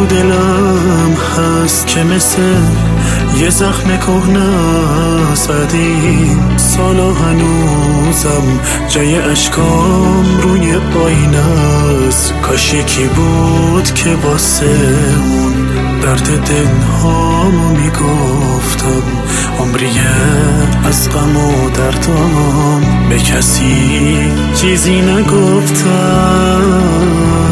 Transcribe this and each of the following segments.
تو دلم هست که مثل یه زخم کهنه است قدیم سالا هنوزم جای اشکام روی آینه است. کاش یکی بود که واسه اون درد دلهامو میگفتم عمریه از غم و دردام به کسی چیزی نگفتم.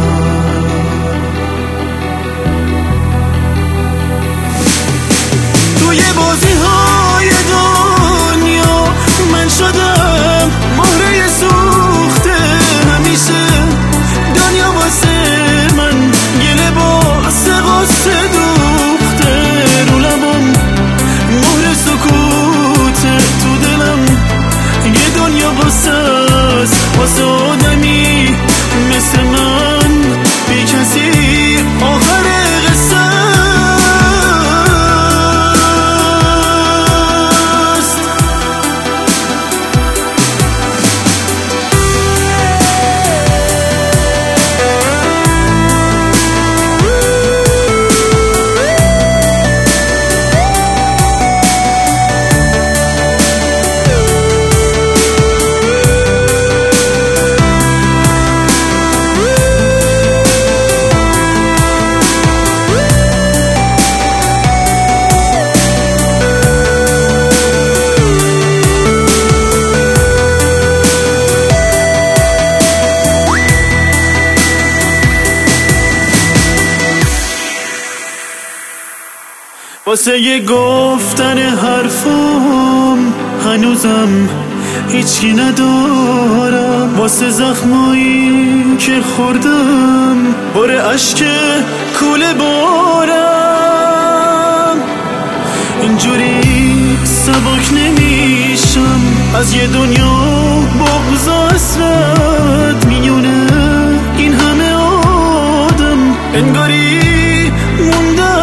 بازی های دنیا من شدم مهره سوخته همیشه دنیا واسه من گله باسه غصه دوخته رو لبم مهر سکوته تو دلم یه دنیا واسه آدمی مثل من بی کسی آخر قصه. واسه یه گفتن حرفم هنوزم هیچی ندارم. واسه زخمایی که خوردم باره عشق کوله بارم. اینجوری سبک نمیشم از یه دنیا بغض و حسرت میونه این همه آدم انگاری مونده